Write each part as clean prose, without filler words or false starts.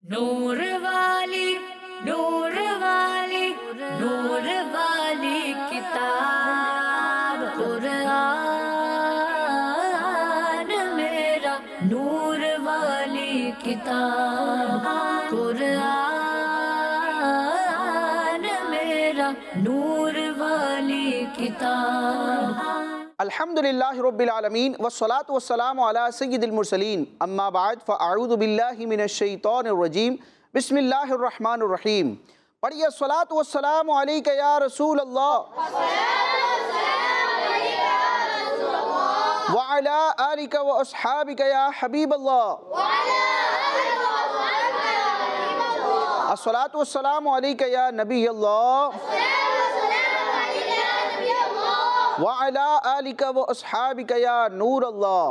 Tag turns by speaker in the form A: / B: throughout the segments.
A: नूर वाली नूर वाली नूर वाली किताब कुरान मेरा नूर वाली किताब कुरान मेरा नूर वाली किताब।
B: अल्हम्दुलिल्लाहि रब्बिल आलमीन वस्सलातु वस्सलामु अला सय्यिदिल मुरसलीन अम्मा बाद फ़अऊज़ु बिल्लाहि मिनश शैतानिर रजीम बिस्मिल्लाहिर रहमानिर रहीम। पढ़िए अस्सलातु वस्सलामु अलैका या रसूल अल्लाह व अला आलिका व अस्हाबिका या हबीब अल्लाह। अस्सलातु वस्सलामु अलैका या नबी अल्लाह व अला आलिका व अस्हाबिका या नूर अल्लाह।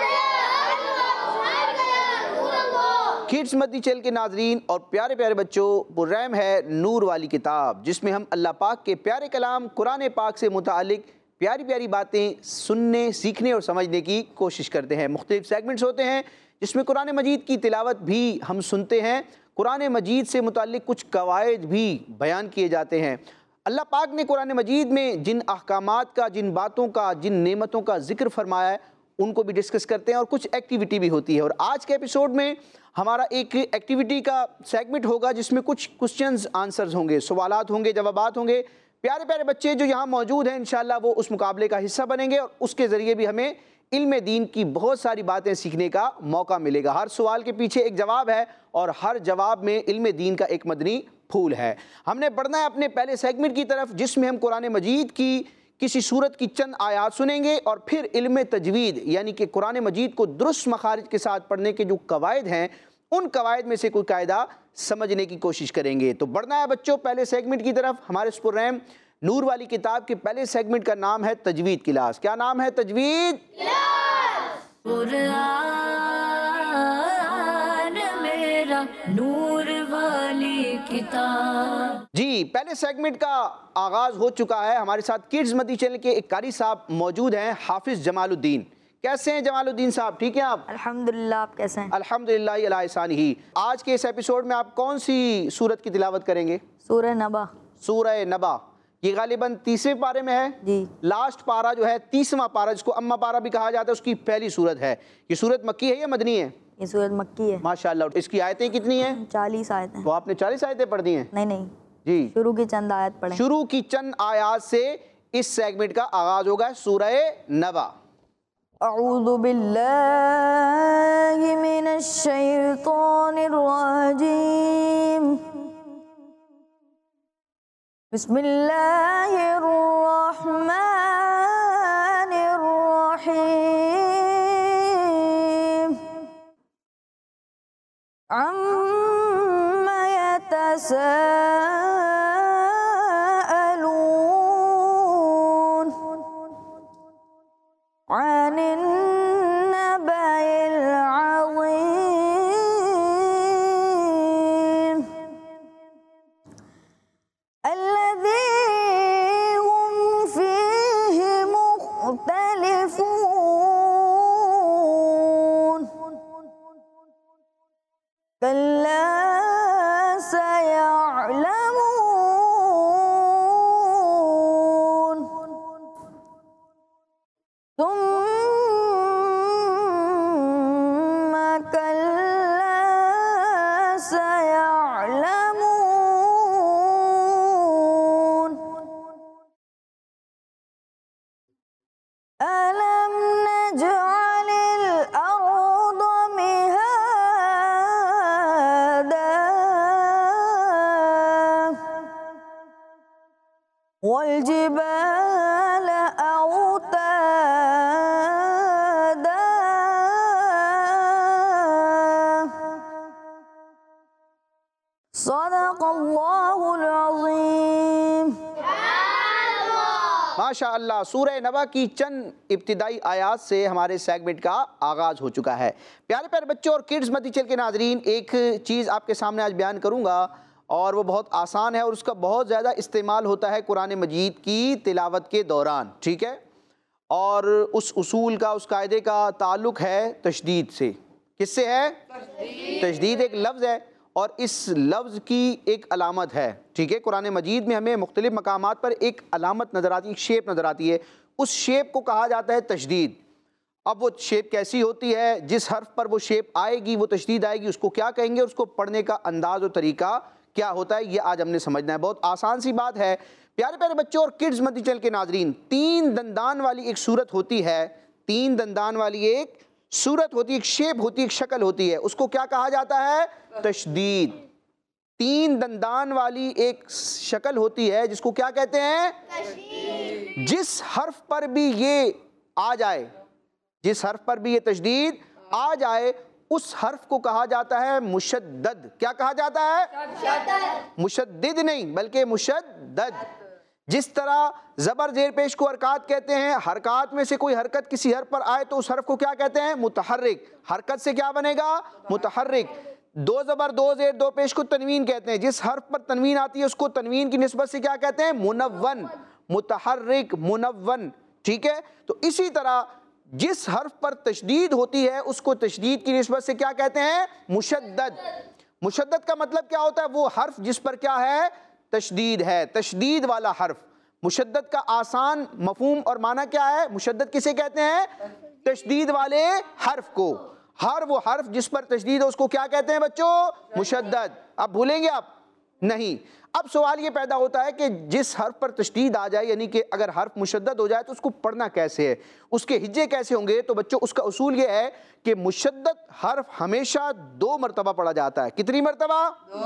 B: किड्स मदनी चैनल के नाजरीन और प्यारे प्यारे बच्चों, पुर्रहम है नूर वाली किताब, जिसमें हम अल्लाह पाक के प्यारे कलाम कुरान पाक से मुतालिक प्यारी प्यारी बातें सुनने, सीखने और समझने की कोशिश करते हैं। मुख्तलिफ सेगमेंट्स होते हैं जिसमें कुरान मजीद की तिलावत भी हम सुनते हैं, कुरान मजीद से मुतालिक कुछ कवायद भी बयान किए जाते हैं। अल्लाह पाक ने कुरान मजीद में जिन अहकामात का, जिन बातों का, जिन नेमतों का जिक्र फरमाया है, उनको भी डिस्कस करते हैं और कुछ एक्टिविटी भी होती है। और आज के एपिसोड में हमारा एक एक्टिविटी का सेगमेंट होगा जिसमें कुछ क्वेश्चंस आंसर्स होंगे, सवालात होंगे, जवाबात होंगे। प्यारे प्यारे बच्चे जो यहाँ मौजूद हैं इंशाअल्लाह वो उस मुकाबले का हिस्सा बनेंगे और उसके ज़रिए भी हमें इल्म दीन की बहुत सारी बातें सीखने का मौका मिलेगा। हर सवाल के पीछे एक जवाब है और हर जवाब में इल्म दीन का एक मदनी फूल है। हमने बढ़ना है अपने पहले सेगमेंट की तरफ, जिसमें हम कुरान मजीद की किसी सूरत की चंद आयात सुनेंगे और फिर इल्म तजवीद यानी कि कुरान मजीद को दुरुस्त मखारिज के साथ पढ़ने के जो कवायद हैं, उन कवायद में से कोई कायदा समझने की कोशिश करेंगे। तो बढ़ना है बच्चों पहले सेगमेंट की तरफ। हमारे इस प्रोग्राम नूर वाली किताब के पहले सेगमेंट का नाम है तजवीद क्लास। क्या नाम है? तजवीद
A: कुरान मेरा नूर वाली किताब।
B: जी, पहले सेगमेंट का आगाज हो चुका है। हमारे साथ किड्स मदनी चैनल के एक कारी साहब मौजूद हैं, हाफिज जमालुद्दीन। कैसे हैं जमालुद्दीन साहब? ठीक हैं आप?
C: अल्हम्दुलिल्लाह। आप कैसे हैं?
B: अल्हम्दुलिल्लाह अला ihsanihi। आज के इस एपिसोड में आप कौन सी सूरत की तिलावत करेंगे?
C: सूरह नबा।
B: सूरह नबा, ये गालिबन 30वें पारे में है
C: जी।
B: लास्ट पारा जो है 30वां पारा, जिसको अम्मा पारा भी कहा जाता है, उसकी पहली सूरत है। ये सूरत मक्की है या मदनी है?
C: ये सूरत मक्की है।
B: माशाअल्लाह। इसकी आयतें कितनी हैं?
C: 40 आयतें।
B: तो आपने 40 आयतें पढ़ दी हैं?
C: नहीं
B: जी,
C: शुरू की चंद आयत पढ़ें।
B: शुरू की चंद आयात से इस सेगमेंट का आगाज होगा। सूरह नबा।
C: अऊज़ु बिल्लाहि मिनश शैतानिर रजीम। बिस्मिल्लाहिर रहमानिर रहीम। अम्मा यतसाअलून अनिन नबइल अज़ीम अल्लज़ी हुम फ़ीहि मुख़्तलिफ़ून कल्ला सयअलमून सुम्मा कल्ला सयअलमून अलम नजअलिल अर्द मिहादा वल जिबाल औतादा सदक़ल्लाहुल अज़ीम।
B: माशाअल्लाह। सूरह नबा की चंद इब्तिदाई आयात से हमारे सेगमेंट का आगाज़ हो चुका है। प्यारे प्यारे बच्चों और किड्स मदनी चैनल के नाजरीन, एक चीज़ आपके सामने आज बयान करूँगा और वो बहुत आसान है और उसका बहुत ज़्यादा इस्तेमाल होता है कुरान मजीद की तिलावत के दौरान। ठीक है, और उस उसूल का, उस कायदे का ताल्लुक़ है तशदीद से। किससे है? तशदीद एक लफ्ज़ है और इस लफ्ज़ की एक अलामत है, ठीक है। कुरान मजीद में हमें मुख्तलिफ मकामात पर एक अलामत नज़र आती है, एक शेप नज़र आती है, उस शेप को कहा जाता है तशदीद। अब वो शेप कैसी होती है, जिस हर्फ पर वो शेप आएगी, वो तशदीद आएगी, उसको क्या कहेंगे, उसको पढ़ने का अंदाज़ और तरीका क्या होता है, ये आज हमने समझना है। बहुत आसान सी बात है प्यारे प्यारे बच्चों और किड्स मदनी चैनल के नाजरीन। 3 दंदान वाली एक सूरत होती है, 3 दंदान वाली एक सूरत होती है, एक शेप होती है, एक शक्ल होती है, उसको क्या कहा जाता है, तशदीद। 3 दंदान वाली एक शक्ल होती है जिसको क्या कहते हैं, तशदीद। जिस हर्फ पर भी ये आ जाए, जिस हर्फ पर भी ये तशदीद आ जाए, उस हर्फ को कहा जाता है मुशद्दद। क्या कहा जाता है, मुशद्दिद नहीं बल्कि मुशद्दद। जिस तरह ज़बर ज़ेर पेश को हरकत कहते हैं, हरकत में से कोई हरकत किसी हर्फ पर आए तो उस हर्फ को क्या कहते हैं, मुतहर्रिक। हरकत से क्या बनेगा, मुतहर्रिक। 2 ज़बर 2 ज़ेर 2 पेश को तनवीन कहते हैं, जिस हर्फ पर तनवीन आती है उसको तनवीन की निस्बत से क्या कहते हैं, मुनव्वन, मुतहर्रिक, मुनव्वन, ठीक है। तो इसी तरह जिस हर्फ पर तशदीद होती है उसको तशदीद की निस्बत से क्या कहते हैं, मुशद्दद। मुशद्दद का मतलब क्या होता है, वो हर्फ जिस पर क्या है, तशदीद है, तशदीद वाला हर्फ। मुशद्दद का आसान मफहूम और माना क्या है, मुशद्दद किसे कहते हैं, तशदीद वाले हर्फ को। हर वो हर्फ जिस पर तशदीद है उसको क्या कहते हैं बच्चों, मुशद्दद। अब भूलेंगे आप नहीं। अब सवाल ये पैदा होता है कि जिस हर्फ पर तशदीद आ जाए, यानी कि अगर हर्फ मुशद्दद हो जाए तो उसको पढ़ना कैसे है, उसके हिज्जे कैसे होंगे। तो बच्चों उसका उसूल ये है कि मुशद्दद हर्फ हमेशा 2 मरतबा पढ़ा जाता है। कितनी मरतबा,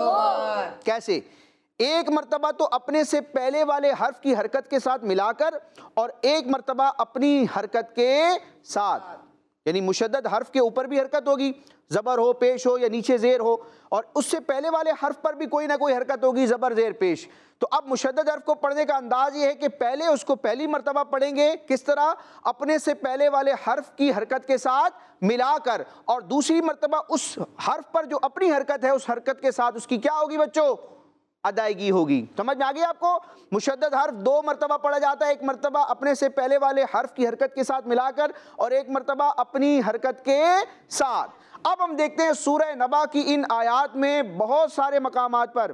B: 2। कैसे, 1 मरतबा तो अपने से पहले वाले हर्फ की हरकत के साथ मिलाकर और 1 मरतबा अपनी हरकत के साथ, यानी मुशद्दद हर्फ के ऊपर भी हरकत होगी, ज़बर हो, पेश हो या नीचे ज़ेर हो, और उससे पहले वाले हर्फ पर भी कोई ना कोई हरकत होगी, ज़बर ज़ेर पेश। तो अब मुशद्दद हर्फ को पढ़ने का अंदाज ये है कि पहले उसको पहली मरतबा पढ़ेंगे, किस तरह, अपने से पहले वाले हर्फ की हरकत के साथ मिलाकर, और दूसरी मरतबा उस हर्फ पर जो अपनी हरकत है उस हरकत के साथ उसकी क्या होगी बच्चों, अदायगी होगी। समझ में आ गई आपको। मुशद्दद हर्फ 2 मरतबा पढ़ा जाता है, 1 मरतबा अपने से पहले वाले हर्फ की हरकत के साथ मिलाकर और 1 मरतबा अपनी हरकत के साथ। अब हम देखते हैं सूरह नबा की इन आयात में बहुत सारे मकामात पर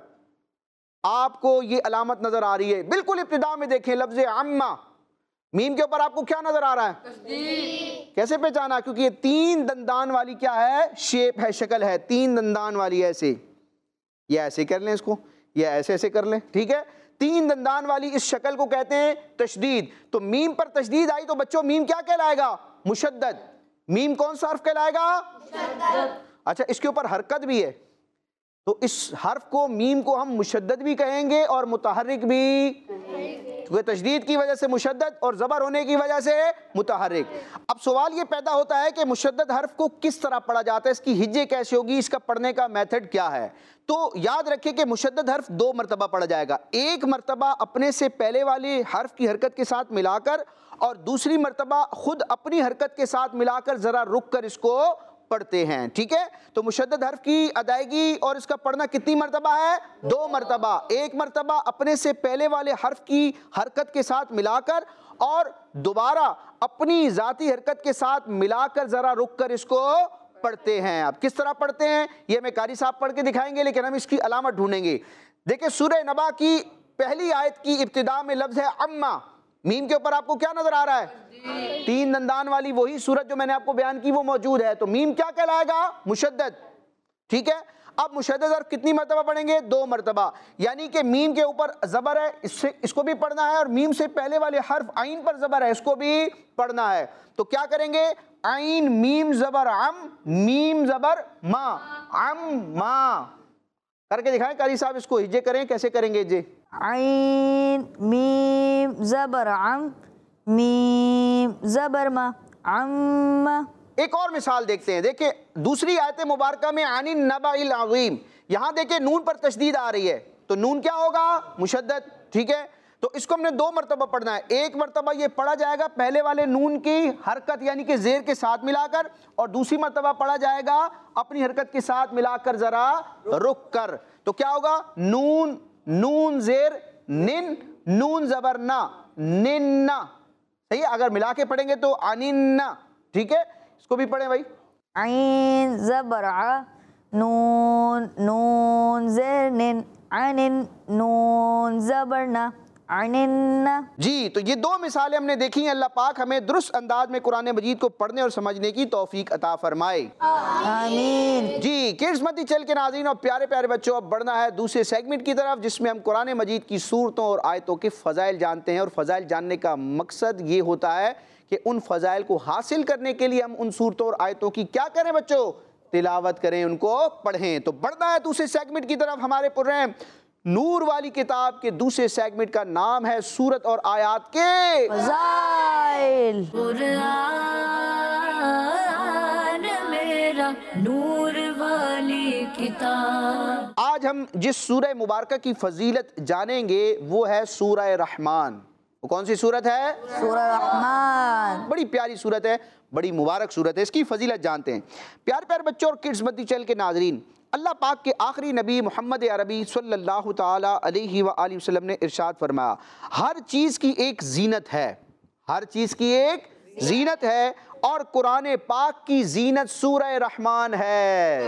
B: आपको ये अलामत नजर आ रही है। बिल्कुल इब्तिदा में देखें लफ्ज़ अम्मा, मीम के ऊपर आपको क्या नजर आ रहा है, तशदीद। कैसे पहचाना, क्योंकि ये 3 दंदान वाली क्या है, शेप है, शक्ल है, 3 दंदान वाली। ऐसे ये ऐसे कर लें, इसको ये ऐसे ऐसे कर लें, ठीक है। 3 दंदान वाली इस शक्ल को कहते हैं तशदीद। तो मीम पर तशदीद आई तो बच्चों मीम क्या कहलाएगा, मुशद्दद। मीम कौन सा हर्फ कहलाएगा, मुशद्दद। अच्छा, इसके ऊपर हरकत भी है तो इस हर्फ को, मीम को हम मुशद्दद भी कहेंगे और मुतहर्रिक भी, क्योंकि तशदीद की वजह से मुशद्दद और ज़बर होने की वजह से मुतहर्रिक। अब सवाल ये पैदा होता है कि मुशद्दद हर्फ को किस तरह पढ़ा जाता है, इसकी हिज्जे कैसे होगी, इसका पढ़ने का मेथड क्या है। तो याद रखिए कि मुशद्दद हर्फ 2 मरतबा पढ़ा जाएगा, 1 मरतबा अपने से पहले वाले हर्फ की हरकत के साथ मिलाकर और दूसरी मरतबा खुद अपनी हरकत के साथ मिलाकर ज़रा रुक कर इसको पढ़ते हैं, ठीक है। तो मुशद्दद हर्फ की अदायगी और इसका पढ़ना कितनी मरतबा है, 2 मरतबा। 1 मरतबा अपने से पहले वाले हर्फ की हरकत के साथ मिलाकर और दोबारा अपनी ज़ाती हरकत के साथ मिलाकर ज़रा रुक कर इसको पढ़ते हैं। अब किस तरह पढ़ते हैं ये हमें कारी साहब पढ़ के दिखाएंगे, लेकिन हम इसकी अलामत ढूंढेंगे। देखिए सूरह नबा की पहली आयत की इब्तिदा में लफ्ज़ है अम्मा। मीम के ऊपर आपको क्या नजर आ रहा है, 3 दंदान वाली वही सूरत जो मैंने आपको बयान की वो मौजूद है। तो मीम क्या कहलाएगा, मुशद्दद, ठीक है। अब मुशद्दद हर्फ कितनी मरतबा पढ़ेंगे, 2 मरतबा। यानी कि मीम के ऊपर ज़बर है, इसको भी पढ़ना है, और मीम से पहले वाले हर्फ आइन पर ज़बर है, इसको भी पढ़ना है। तो क्या करेंगे, आइन मीम ज़बर अम, मीम ज़बर मा, अम मा करके दिखाएं कारी साहब, इसको हिज्जे करें, कैसे करेंगे हिज्जे,
C: आइन मीम ज़बर अम, मीम ज़बर मा, अम्मा।
B: एक और मिसाल देखते हैं। देखिए दूसरी आयत मुबारका में आनिन नबाइल अज़ीम, यहाँ देखिए नून पर तशदीद आ रही है, तो नून क्या होगा, मुशद्दद, ठीक है। तो इसको हमने 2 मरतबा पढ़ना है। 1 मरतबा ये पढ़ा जाएगा पहले वाले नून की हरकत यानी कि ज़ेर के साथ मिलाकर, और दूसरी मरतबा पढ़ा जाएगा अपनी हरकत के साथ मिलाकर ज़रा रुक कर। तो क्या होगा, नून, नून ज़ेर निन, नून ज़बर ना, निन्ना, सही है। अगर मिला के पढ़ेंगे तो अनिन्ना, ठीक है। इसको भी पढ़ें भाई,
C: आइन ज़बर आ, नून नून ज़ेर निन अनिन नून ज़बर ना अनिन्ना।
B: जी, तो ये दो मिसालें हमने देखी हैं। अल्लाह पाक हमें दुरुस्त अंदाज में कुरान मजीद को पढ़ने और समझने की तौफीक अता फरमाए,
C: आमीन।
B: जी। किड्स मदी चल के नाज़रीन और प्यारे प्यारे बच्चों, अब बढ़ना है दूसरे सेगमेंट की तरफ, जिसमें हम कुरान मजीद की सूरतों और आयतों के फ़ज़ाइल जानते हैं। और फ़ज़ाइल जानने का मकसद ये होता है कि उन फ़ज़ाइल को हासिल करने के लिए हम उन सूरतों और आयतों की क्या करें बच्चों? तिलावत करें, उनको पढ़ें। तो बढ़ना है दूसरे सेगमेंट की तरफ। हमारे पुर्रहम नूर वाली किताब के दूसरे सेगमेंट का नाम है सूरत और आयात के
C: फ़ज़ाइल।
A: कुरान मेरा नूर वाली किताब।
B: आज हम जिस सूरह मुबारका की फजीलत जानेंगे वो है सूरह रहमान। वो कौन सी सूरत है?
C: सूरह रहमान।
B: बड़ी प्यारी सूरत है, बड़ी मुबारक सूरत है। इसकी फजीलत जानते हैं। प्यारे प्यारे बच्चों और किड्स मदी चैनल के नाजरीन, अल्लाह पाक के आखिरी नबी मोहम्मद अरबी सल्लल्लाहु ताला अलैहि वसल्लम ने इरशाद फरमाया, हर चीज़ की एक जीनत है, हर चीज़ की एक जीनत है, और कुरान पाक की जीनत सूरह रहमान है।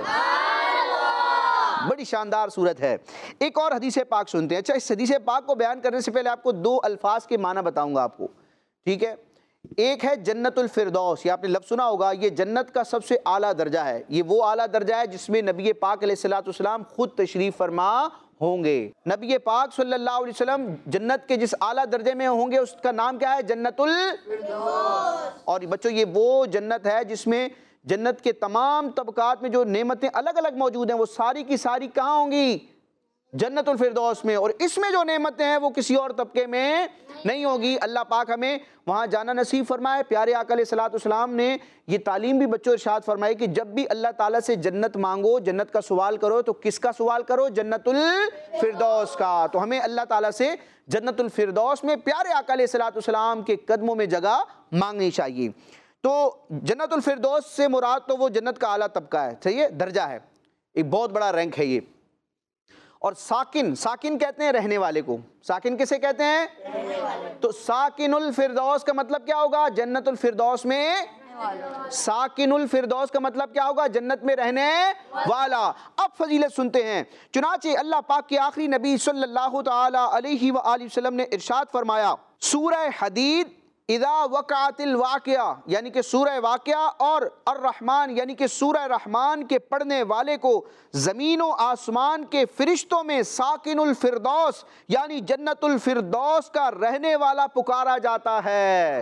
B: बड़ी शानदार सूरत है। एक और हदीस पाक सुनते हैं। अच्छा, इस हदीस पाक को बयान करने से पहले आपको दो अल्फाज के माना बताऊंगा आपको, ठीक है? एक है जन्नतुल फिरदौस, ये आपने लफ्ज़ सुना होगा। ये जन्नत का सबसे आला दर्जा है। ये वो आला दर्जा है जिसमें नबी पाक अलैहिस्सलाम खुद तशरीफ़ फरमा होंगे। नबी पाक सल्लल्लाहु अलैहि वसल्लम जन्नत के जिस आला दर्जे में होंगे उसका नाम क्या है? जन्नतुल फिरदौस। और बच्चों, ये वो जन्नत है जिसमें जन्नत के तमाम तबकात में जो नेमतें अलग अलग मौजूद हैं वो सारी की सारी कहाँ होंगी? जन्नतुल फिरदौस में। और इसमें जो नेमतें हैं वो किसी और तबके में नहीं होगी। अल्लाह पाक हमें वहाँ जाना नसीब फरमाए। प्यारे आका अलैहिस्सलाम ने ये तालीम भी बच्चों इरशाद फरमाई कि जब भी अल्लाह ताला से जन्नत मांगो, जन्नत का सवाल करो, तो किसका सवाल करो? जन्नतुल फिरदौस का। तो हमें अल्लाह ताला से जन्नतुल फिरदौस में प्यारे आका अलैहिस्सलाम के कदमों में जगह मांगनी चाहिए। तो जन्नतुल फिरदौस से मुराद तो वो जन्नत का आला तबका है, सही है, दर्जा है, एक बहुत बड़ा रैंक है ये। और साकिन, साकिन कहते हैं रहने वाले को। साकिन किसे कहते हैं? रहने वाले। तो साकिनुल फिरदौस का मतलब क्या होगा? जन्नतुल फिरदौस में साकिनुल फिरदौस का मतलब क्या होगा? जन्नत में रहने वाला। अब फजीलत सुनते हैं। चुनाचे अल्लाह पाक के आखिरी नबी सल्लल्लाहु ताला अलैहि वसल्लम ने इरशाद फरमाया, सूरह हदीद इदा वक़अतिल वाक़िया यानी कि सूरह वाक़िया और अर्रहमान यानी कि सूरह रहमान के पढ़ने वाले को ज़मीन व आसमान के फरिश्तों में साकिनुल फिरदौस यानी जन्नतुल फिरदौस का रहने वाला पुकारा जाता है।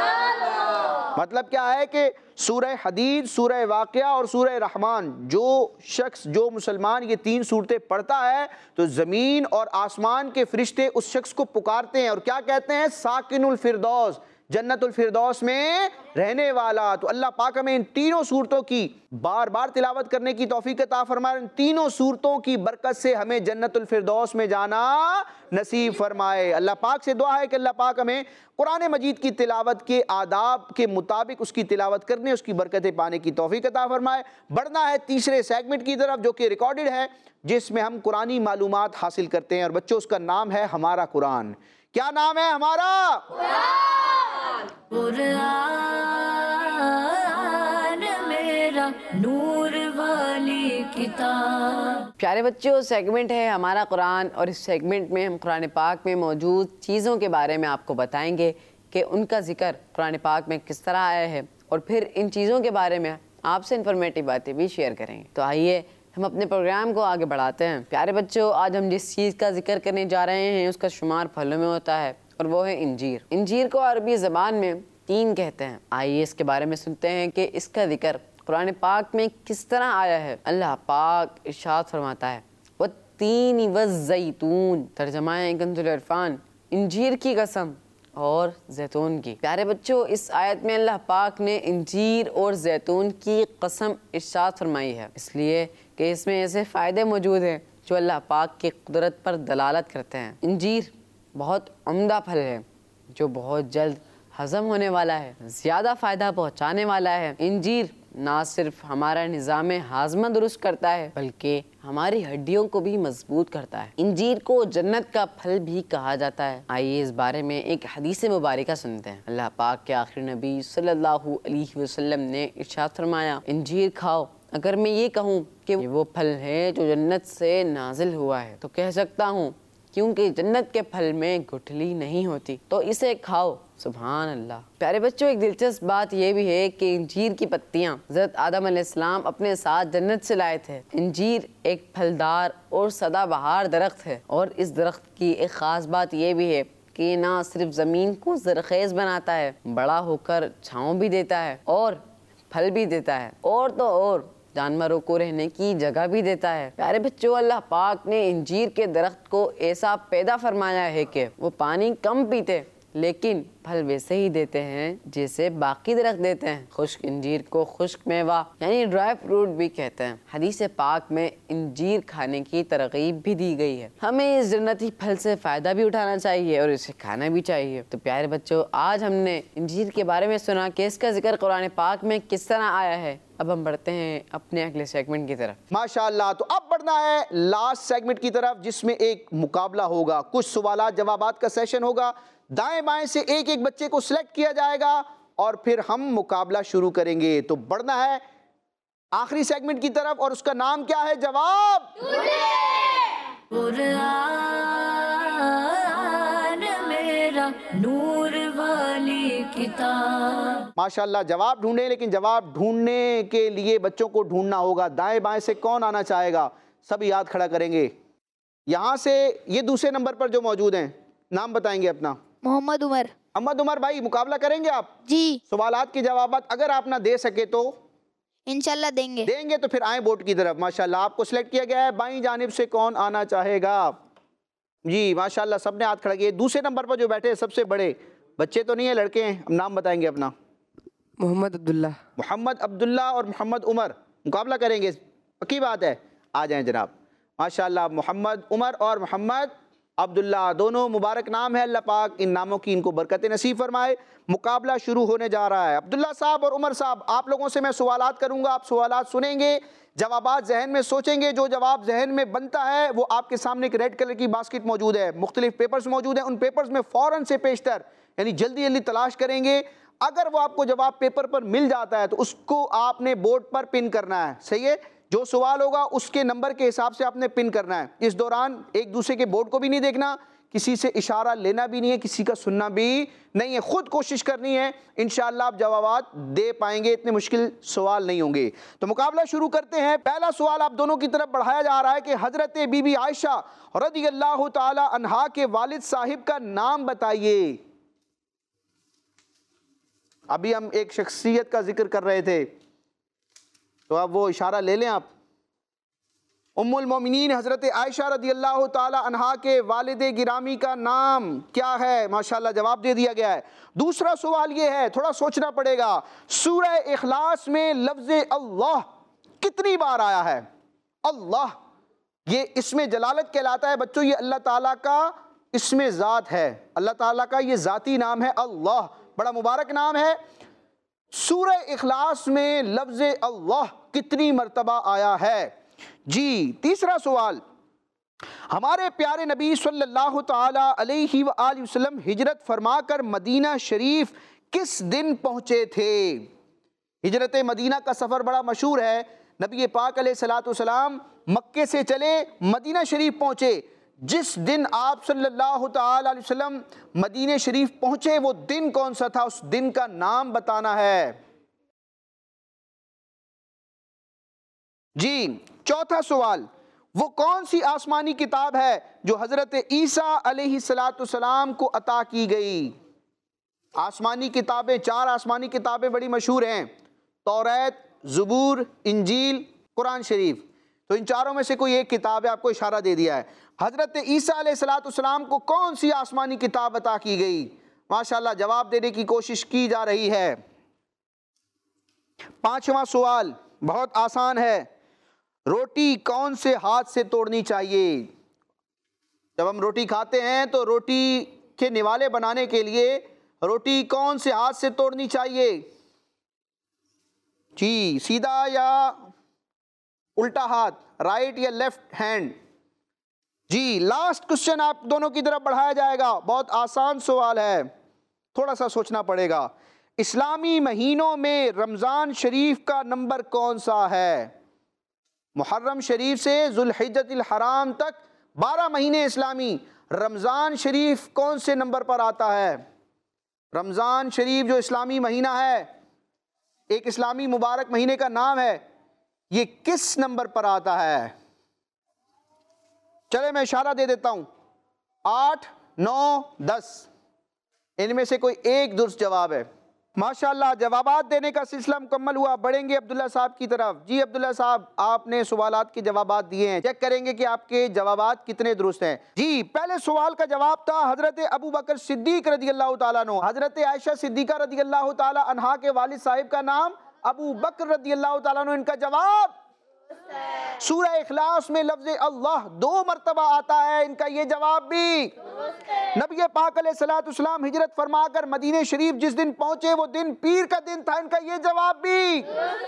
B: मतलब क्या है कि सूरह हदीद, सूरह वाक़िया और सूरह रहमान, जो शख्स, जो मुसलमान ये तीन सूरतें पढ़ता है तो ज़मीन और आसमान के फरिश्ते उस शख्स को पुकारते हैं और क्या कहते हैं? साकिनुल फिरदौस, जन्नतुल फिरदौस में रहने वाला। तो अल्लाह पाक हमें इन तीनों सूरतों की बार बार तिलावत करने की तौफीक अता फरमाए। इन तीनों सूरतों की बरकत से हमें जन्नतुल फिरदौस में जाना नसीब फरमाए। अल्लाह पाक से दुआ है कि अल्लाह पाक हमें कुरान मजीद की तिलावत के आदाब के मुताबिक उसकी तिलावत करने, उसकी बरकतें पाने की तौफीक अता फरमाए। बढ़ना है तीसरे सेगमेंट की तरफ जो कि रिकॉर्डेड है, जिसमें हम कुरानी मालूमात हासिल करते हैं। और बच्चों, उसका नाम है हमारा कुरान। क्या नाम है हमारा?
A: कुरान मेरा नूर वाली किताब।
D: प्यारे बच्चों, सेगमेंट है हमारा कुरान और इस सेगमेंट में हम कुरान पाक में मौजूद चीज़ों के बारे में आपको बताएंगे कि उनका जिक्र कुरान पाक में किस तरह आया है और फिर इन चीज़ों के बारे में आपसे इन्फॉर्मेटिव बातें भी शेयर करेंगे। तो आइए हम अपने प्रोग्राम को आगे बढ़ाते हैं। प्यारे बच्चों, आज हम जिस चीज़ का जिक्र करने जा रहे हैं उसका शुमार फलों में होता है और वो है इंजीर। इंजीर को अरबी ज़बान में तीन कहते हैं। आइए इसके बारे में सुनते हैं कि इसका जिक्र कुरान पाक में किस तरह आया है। अल्लाह पाक इरशाद फरमाता है, वो तीन व ज़ैतून, तर्जमा है कंजुल इरफान, इंजीर की कसम और जैतून की। प्यारे बच्चों, इस आयत में अल्लाह पाक ने इंजीर और जैतून की कसम इरशाद फरमाई है, इसलिए कि इसमें ऐसे फ़ायदे मौजूद हैं जो अल्लाह पाक की कुदरत पर दलालत करते हैं। इंजीर बहुत उम्दा फल है जो बहुत जल्द हज़म होने वाला है, ज़्यादा फ़ायदा पहुँचाने वाला है। इंजीर ना सिर्फ हमारा निज़ाम हाज़मा दुरुस्त करता है बल्कि हमारी हड्डियों को भी मजबूत करता है। इंजीर को जन्नत का फल भी कहा जाता है। आइए इस बारे में एक हदीस मुबारका सुनते हैं। अल्लाह पाक के आखिरी नबी सल्लल्लाहु अलैहि वसल्लम ने इरशाद फरमाया, इंजीर खाओ, अगर मैं ये कहूँ कि वो फल है जो जन्नत से नाजिल हुआ है तो कह सकता हूँ, क्योंकि जन्नत के फल में गुठली नहीं होती तो इसे खाओ। सुभान अल्लाह। प्यारे बच्चों, एक दिलचस्प बात यह भी है कि इंजीर की पत्तियाँ हज़रत आदम अलैहिस्सलाम अपने साथ जन्नत से लाए थे। इंजीर एक फलदार और सदाबहार दरख्त है और इस दरख्त की एक ख़ास बात यह भी है कि ना सिर्फ ज़मीन को ज़रख़ेज़ बनाता है, बड़ा होकर छाँव भी देता है और फल भी देता है और तो और जानवरों को रहने की जगह भी देता है। प्यारे बच्चों, अल्लाह पाक ने इंजीर के दरख्त को ऐसा पैदा फरमाया है कि वो पानी कम पीते लेकिन फल वैसे ही देते हैं जैसे बाकी दरख्त देते हैं। खुश्क इंजीर को खुश्क मेवा यानी ड्राई फ्रूट भी कहते हैं। हदीस पाक में इंजीर खाने की तरगीब भी दी गई है। हमें इस जन्नती फल से फ़ायदा भी उठाना चाहिए और इसे खाना भी चाहिए। तो प्यारे बच्चों, आज हमने इंजीर के बारे में सुना कि इसका जिक्र कुरान पाक में किस तरह आया है। अब हम बढ़ते हैं अपने अगले सेगमेंट की तरफ।
B: माशाअल्लाह। तो अब बढ़ना है लास्ट सेगमेंट की तरफ, जिसमें एक मुकाबला होगा, कुछ सवालात जवाबात का सेशन होगा। दाएं बाएं से एक एक बच्चे को सिलेक्ट किया जाएगा और फिर हम मुकाबला शुरू करेंगे। तो बढ़ना है आखिरी सेगमेंट की तरफ और उसका नाम क्या है? जवाब
A: कुरान मेरा नूर वाली किताब।
B: माशाअल्लाह। जवाब ढूंढे, लेकिन जवाब ढूंढने के लिए बच्चों को ढूंढना होगा। दाएं बाएं से कौन आना चाहेगा? सभी याद खड़ा करेंगे। यहां से ये दूसरे नंबर पर जो मौजूद हैं, नाम बताएंगे अपना।
E: मोहम्मद उमर।
B: मोहम्मद उमर भाई, मुकाबला करेंगे आप?
E: जी।
B: सवालात के जवाबात अगर आप ना दे सके तो
E: इंशाल्लाह देंगे।
B: तो फिर आए बोर्ड की तरफ। माशाल्लाह, आपको सिलेक्ट किया गया है। बाईं जानिब से कौन आना चाहेगा? जी माशाल्लाह, सबने हाथ खड़ा किए। दूसरे नंबर पर जो बैठे हैं सबसे बड़े बच्चे तो नहीं है, लड़के हैं। अब नाम बताएंगे अपना।
F: मोहम्मद अब्दुल्ला।
B: मोहम्मद अब्दुल्ला और मोहम्मद उमर मुकाबला करेंगे, पक्की बात है? आ जाएं जनाब। माशाल्लाह, मोहम्मद उमर और मोहम्मद अब्दुल्ला दोनों मुबारक नाम है। अल्लाह पाक इन नामों की इनको बरकत नसीब फरमाए। मुकाबला शुरू होने जा रहा है। अब्दुल्ला साहब और उमर साहब, आप लोगों से मैं सवालात करूंगा, आप सवालात सुनेंगे, जवाबात जहन में सोचेंगे। जो जवाब जहन में बनता है वो आपके सामने एक रेड कलर की बास्केट मौजूद है, मुख्तलिफ पेपर्स मौजूद हैं। उन पेपर्स में फ़ौरन से पेशतर यानी जल्दी जल्दी तलाश करेंगे। अगर वो आपको जवाब पेपर पर मिल जाता है तो उसको आपने बोर्ड पर पिन करना है। सही है? जो सवाल होगा उसके नंबर के हिसाब से आपने पिन करना है। इस दौरान एक दूसरे के बोर्ड को भी नहीं देखना, किसी से इशारा लेना भी नहीं है, किसी का सुनना भी नहीं है। खुद कोशिश करनी है। इंशाअल्लाह आप जवाबात दे पाएंगे, इतने मुश्किल सवाल नहीं होंगे। तो मुकाबला शुरू करते हैं। पहला सवाल आप दोनों की तरफ बढ़ाया जा रहा है कि हजरत बीबी आयशा रज़ियल्लाहु ताला अन्हा के वालिद साहिब का नाम बताइए। अभी हम एक शख्सियत का जिक्र कर रहे थे, तो अब वो इशारा ले लें आप। उम्मुल मोमिनीन हज़रत आयशा रज़ियल्लाहु ताला अन्हा के वालिद गिरामी का नाम क्या है? माशाल्लाह, जवाब दे दिया गया है। दूसरा सवाल ये है, थोड़ा सोचना पड़ेगा। सूरह इखलास में लफ्ज़ अल्लाह कितनी बार आया है? अल्लाह ये इसमें जलालत कहलाता है बच्चों। ये अल्लाह ताला का इसमें ज़ात है, अल्लाह ताला का ये ज़ाती नाम है अल्लाह, बड़ा मुबारक नाम है। सूरह इखलास में लफ्ज़ अल्लाह कितनी मरतबा आया है? जी तीसरा सवाल, हमारे प्यारे नबी सल्लल्लाहु ताला अलैहि वसल्लम हिजरत फरमाकर मदीना शरीफ किस दिन पहुँचे थे? हिजरत मदीना का सफ़र बड़ा मशहूर है। नबी पाक अलैहिस्सलातु वस्सलाम मक्के से चले, मदीना शरीफ पहुँचे। जिस दिन आप सल्लल्लाहु ताला अलैहि वसल्लम मदीने शरीफ पहुँचे वो दिन कौन सा था? उस दिन का नाम बताना है। जी चौथा सवाल, वो कौन सी आसमानी किताब है जो हज़रत ईसा अलैहिस्सलाम को अता की गई? आसमानी किताबें, चार आसमानी किताबें बड़ी मशहूर हैं, तौरात, ज़बूर, इंजील, कुरान शरीफ। तो इन चारों में से कोई एक किताब है, आपको इशारा दे दिया है। हज़रत ईसा अलैहिस्सलाम को कौन सी आसमानी किताब अता की गई? माशाल्लाह, जवाब देने की कोशिश की जा रही है। पांचवा सवाल बहुत आसान है, रोटी कौन से हाथ से तोड़नी चाहिए? जब हम रोटी खाते हैं तो रोटी के निवाले बनाने के लिए रोटी कौन से हाथ से तोड़नी चाहिए? जी सीधा या उल्टा हाथ, राइट या लेफ्ट हैंड? जी लास्ट क्वेश्चन आप दोनों की तरफ बढ़ाया जाएगा। बहुत आसान सवाल है, थोड़ा सा सोचना पड़ेगा। इस्लामी महीनों में रमज़ान शरीफ का नंबर कौन सा है? मुहर्रम शरीफ से जुल्हिज्जतिल हराम तक 12 महीने इस्लामी। रमज़ान शरीफ कौन से नंबर पर आता है? रमज़ान शरीफ जो इस्लामी महीना है, एक इस्लामी मुबारक महीने का नाम है, ये किस नंबर पर आता है? चले मैं इशारा दे देता हूं, 8, 9, 10, इनमें से कोई एक दुरुस्त जवाब है। माशाअल्लाह, जवाबात देने का सिलसिला मुकम्मल हुआ। बढ़ेंगे अब्दुल्ला साहब की तरफ। जी अब्दुल्ला साहब, आपने सवालात के जवाबात दिए हैं, चेक करेंगे कि आपके जवाबात कितने दुरुस्त हैं। जी, पहले सवाल का जवाब था हजरत अबू बकर सिद्दीक रदी अल्लाह ताला अन्हु। हजरत आयशा सिद्दीका रदी अल्लाह ताला अन्हा के वालिद साहिब का नाम अबू बकर रदी अल्लाह ताला अन्हु। इनका जवाब सूरह इखलास में लफ्ज़ अल्लाह 2 मरतबा आता है, इनका ये जवाब भी। नबी पाक अलैहिस्सलाम हिजरत फरमाकर मदीने शरीफ जिस दिन पहुंचे वो दिन पीर का दिन था, इनका ये जवाब भी।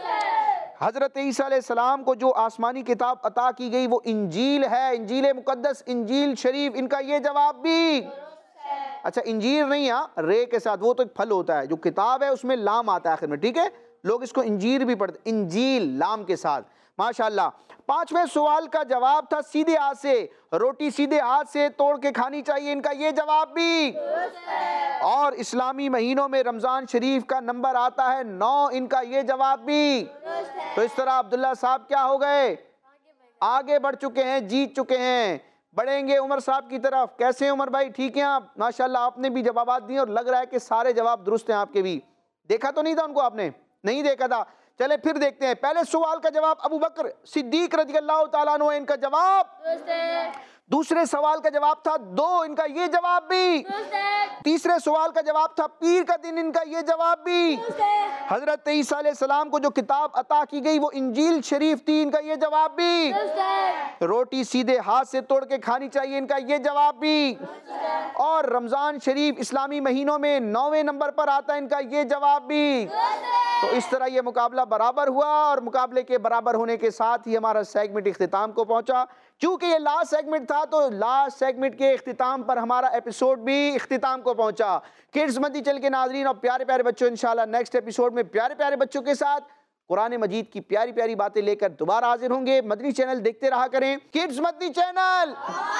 B: हजरत ईसा अलैहिस्सलाम को जो आसमानी किताब अता की गई वो इंजील है, इंजील मुकद्दस, इंजील शरीफ, इनका ये जवाब भी। अच्छा, इंजील नहीं, रे के साथ, वो तो एक फल होता है, जो किताब है उसमें लाम आता है आखिर में, ठीक है, लोग इसको इंजीर भी पढ़ते, इंजील लाम के साथ। माशाअल्लाह। 5वें सवाल का जवाब था सीधे हाथ से, रोटी सीधे हाथ से तोड़ के खानी चाहिए, इनका ये जवाब भी। और इस्लामी महीनों में रमज़ान शरीफ का नंबर आता है 9, इनका ये जवाब भी। तो इस तरह अब्दुल्ला साहब क्या हो गए? आगे बढ़ चुके हैं, जीत चुके हैं। बढ़ेंगे उमर साहब की तरफ। कैसे हैं उमर भाई, ठीक हैं आप? माशाअल्लाह, आपने भी जवाबात दिए और लग रहा है कि सारे जवाब दुरुस्त हैं आपके भी। देखा तो नहीं था उनको, आपने नहीं देखा था। चले फिर देखते हैं। पहले सवाल का जवाब अबू बकर सिद्दीक रज़ी अल्लाह ताला अन्हु, इनका जवाब। दूसरे सवाल का जवाब था 2, इनका ये जवाब भी। तीसरे सवाल का जवाब था पीर का दिन, इनका ये जवाब भी। हजरत ईसा अलैहिस्सलाम को जो किताब अता की गई वो इंजील शरीफ थी, इनका ये जवाब भी। रोटी सीधे हाथ से तोड़ के खानी चाहिए, इनका ये जवाब भी। और रमज़ान शरीफ इस्लामी महीनों में 9वें नंबर पर आता है, इनका ये जवाब भी। तो इस तरह ये मुकाबला बराबर हुआ और मुकाबले के बराबर होने के साथ ही हमारा सेगमेंट इख्तिताम को पहुंचा। चूंकि ये लास्ट सेगमेंट था तो लास्ट सेगमेंट के इख्तिताम पर हमारा एपिसोड भी इख्तिताम को पहुंचा। किड्स मदनी चैनल के नाज़रीन और प्यारे प्यारे बच्चों, इंशाल्लाह नेक्स्ट एपिसोड में प्यारे प्यारे बच्चों के साथ कुरान मजीद की प्यारी प्यारी बातें लेकर दोबारा हाजिर होंगे। मदनी चैनल देखते रहा करें, किड्स मदनी चैनल।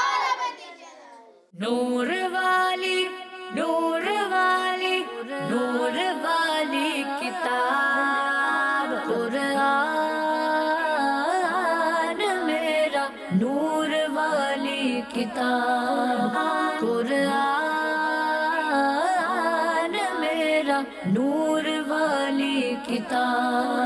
A: नूर वाली, नूर वाली, नूर वाली किताब कुरान मेरा, नूर वाली किताब कुरान मेरा, नूर वाली किताब।